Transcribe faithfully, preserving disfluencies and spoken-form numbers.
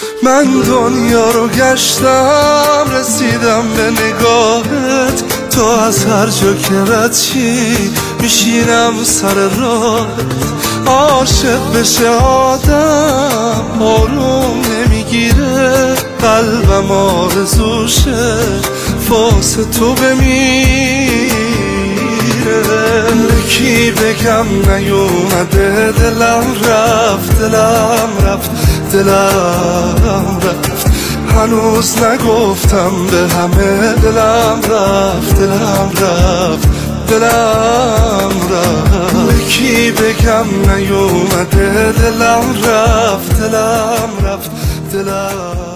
من دنیا رو گشتم رسیدم به نگاهت، تو از هر جا که رد چی میشینم سر راهت. عاشق بشه آدم آروم نمیگیره، قلبم آرزوشه واسه تو بمیره. کی بگم نیومده، دلم رفت دلم رفت دلم رفت، هنوز نگفتم به همه. دلم رفت دلم رفت دلم رفت، کی بگم نیومده، دلم رفت دلم رفت دلم